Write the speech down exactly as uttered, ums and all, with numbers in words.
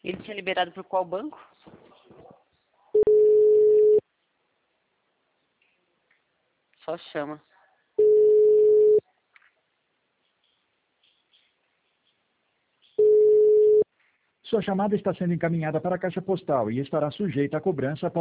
Ele tinha liberado por qual banco? Só chama. Sua chamada está sendo encaminhada para a caixa postal e estará sujeita a cobrança.